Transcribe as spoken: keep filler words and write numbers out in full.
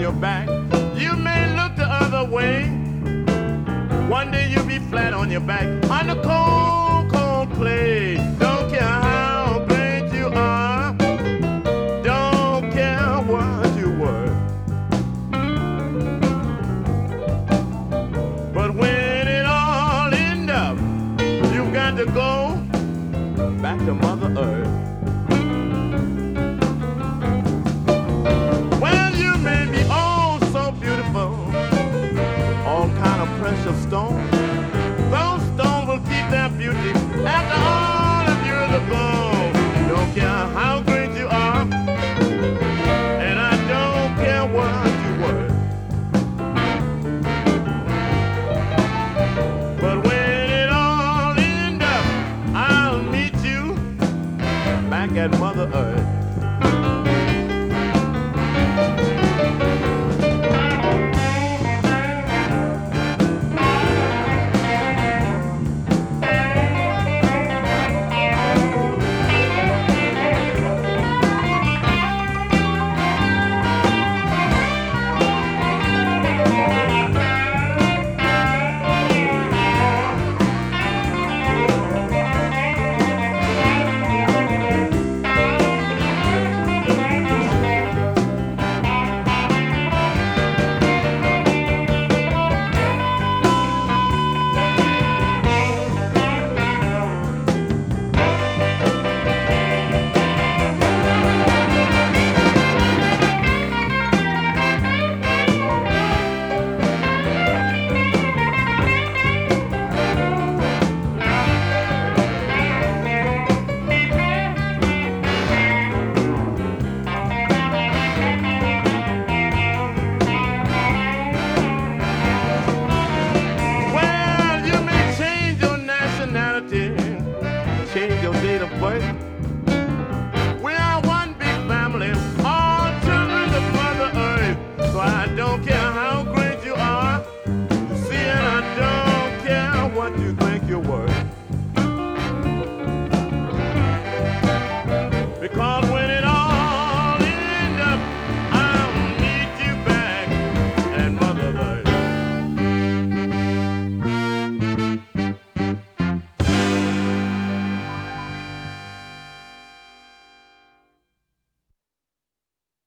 your back. You may look the other way. One day you'll be flat on your back on the cold, cold clay. Don't care how great you are. Don't care what you were. But when it all ends up, you've got to go back to Mother Earth.